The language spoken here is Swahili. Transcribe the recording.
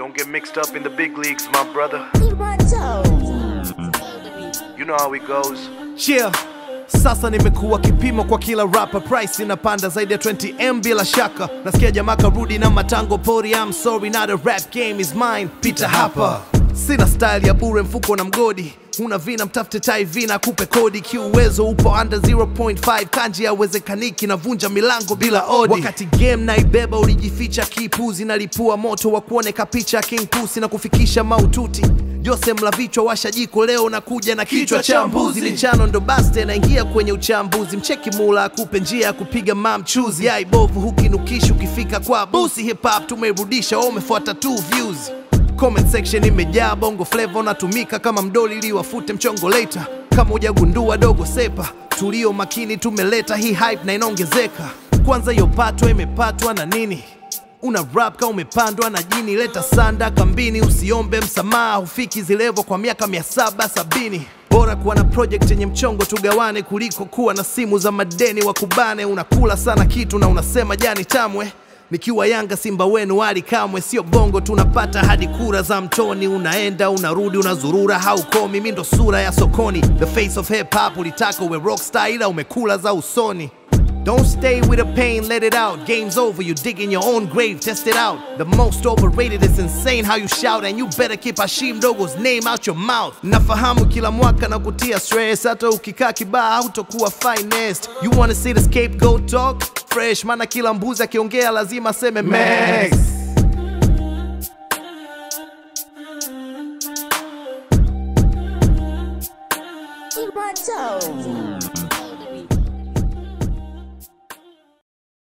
Don't get mixed up in the big leagues, my brother. You know how it goes. Yeah. Sasa nimekuwa kipimo kwa kila rapper, price inapanda zaidi ya 20M bila shaka. Nasikia jamaa karudi na matango pori, I'm sorry not a rap game is mine, pita hapa. Sina style ya bure, mfuko na mgodi. Una vina mtafute tai vina kupe kodi. Kiuwezo upo under 0.5, kanji ya wezekaniki na vunja milango bila odi. Wakati game na ibeba ulijificha kipuzi, na lipua moto wa kuoneka picha King Pusi na kufikisha maututi. Jose Mlavichwa washa jiko leo na kuja na kichwa cha mbuzi. Lichano ndo baste na ingia kwenye uchambuzi. Mcheki mula akupe njia ya kupiga mamchuzi. Ya ibovu hukinukishi ukifika kwa busi. Hip hop tumerudisha, umefuata 2 views. Comment section imejaa bongo flavor, natumika kama mdoli ili wafute mchongo later. Kama hujagundua dogo sepa, tulio makini tumeleta hii hype na inaongezeka. Kwanza hiyo patwa imepatwa na nini? Una rap ka umepandwa na jini, leta sanda kambini, usiombe msamaha, hufiki zilevo kwa miaka 770. Bora kuwa na project yenye mchongo tugawane, kuliko kuwa na simu za madeni wakubane. Unakula sana kitu na unasema jani tamwe. Nikiwa Yanga Simba wenu wali kamwe, sio bongo tunapata hadi kura za mtoni. Unaenda unarudi unazurura haukomi, mimi ndo sura ya sokoni. The face of hip hop, ulitaka uwe rockstar ila umekula za usoni. Don't stay with the pain, let it out. Game's over, you dig in your own grave, test it out. The most overrated, it's insane how you shout. And you better keep Hashim Dogo's name out your mouth. Nafahamu kila mwaka na kutia stress, hata ukikaa kibaa hautokuwa finest. You wanna see the scapegoat talk? Fresh, mana kila mbuzi akiongea lazima seme Max.